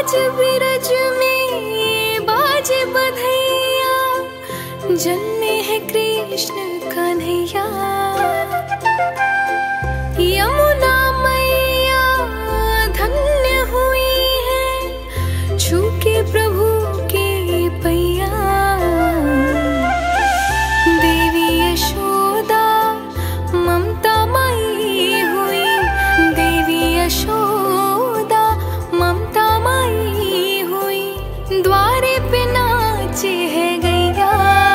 आज बिरज में बाजे बधैया, जन्मे है कृष्ण कन्हैया। यमुना मैया धन्य हुई है, छू के प्रभु के पैया। देवी यशोदा ममता मई हुई, देवी यशोदा ममता मई हुई। द्वारे पे नाचे है गैया,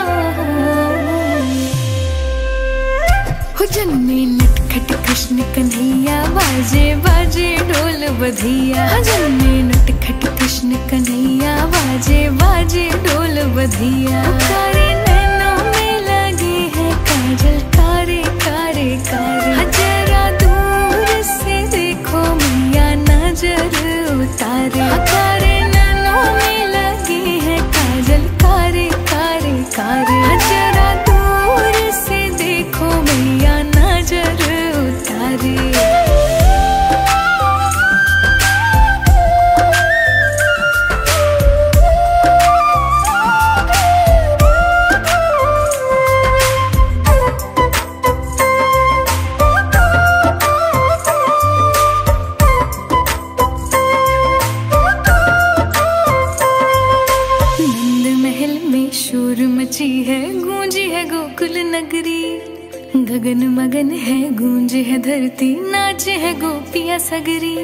हो जन्मे नटखट कृष्ण कन्हैया, बाजे बाजे ढोल बधिया। जन्मे नटखट कृष्ण कन्हैया, बाजे बाजे ढोल बधिया। कारे नैनों में लगे हैं काजल, कारे कारे कारे। जरा दूर से देखो मैया नजर उतारे। कारे नैनों में लगे हैं काजल, कारे कारे कारे। जरा दूर से देखो मैया नजर उतारे। शोर मची है, गूंजी है गोकुल नगरी। गगन मगन है, गूंजे है धरती, नाचे है गोपिया सगरी।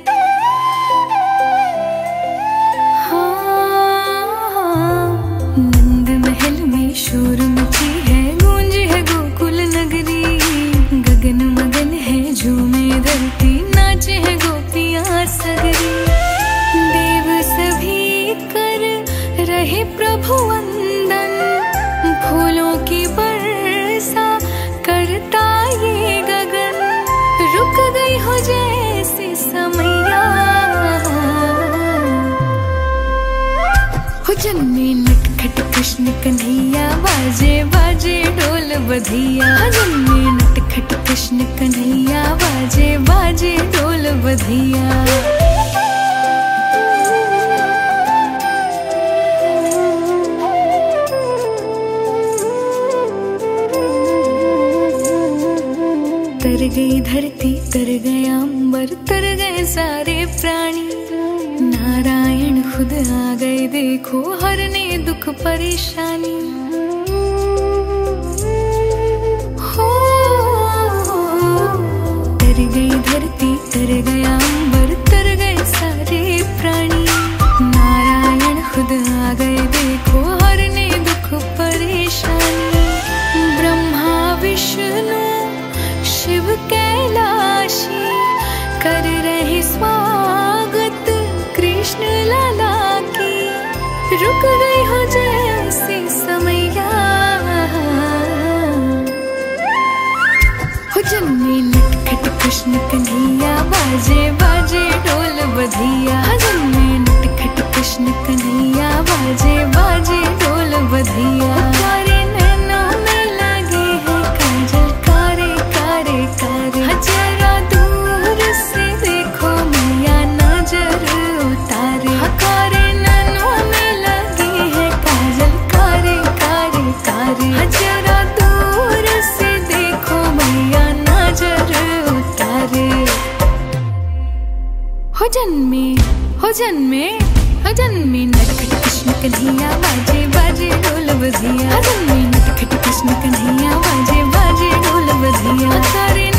हाँ, नंद महल में शोर मची है, गूंजी है गोकुल नगरी। गगन मगन है, झूमे धरती, नाचे है गोपिया सगरी। देव सभी कर रहे प्रभु वंदन, फूलों की वर्षा करता ये गगन। रुक गई हो जैसे समैया, हो जन्मे नटखट कृष्ण कन्हैया, बाजे बाजे ढोल बधिया। जन्मे नटखट कृष्ण कन्हैया, बाजे बाजे ढोल बधिया। तर गई धरती, तर गया अंबर, तर गए सारे प्राणी। नारायण खुद आ गए देखो, हरने दुख परेशानी। हो तर गई धरती, तर गया अंबर, तर गए सारे प्राणी। नारायण खुद आ गए देखो, हरने दुख परेशानी। ब्रह्मा विष्णु शिव कैलाशी, कर रहे स्वागत कृष्ण लाला की। रुक गई हो जैसे समैया, हो जन्मे नटखट कृष्ण कन्हैया, बाजे बाजे ढोल बधिया। जन्मे नटखट कृष्ण कन्हैया, बाजे बाजे ढोल बधिया। कारे नैनों में लगे हैं काजल, कारे कारे कारे। जरा दूर से देखो मैया नजर उतारे। कारे नैनों में लगे हैं काजल, कारे कारे कारे। जरा दूर से देखो मैया नजर उतारे। हो जन्मे हो जन्मे हो जन्मे नटखट कृष्ण कन्हैया, बाजे बाजे ढोल बधिया। जन्मे नटखट कृष्ण कन्हैया, बाजे बाजे ढोल बधिया।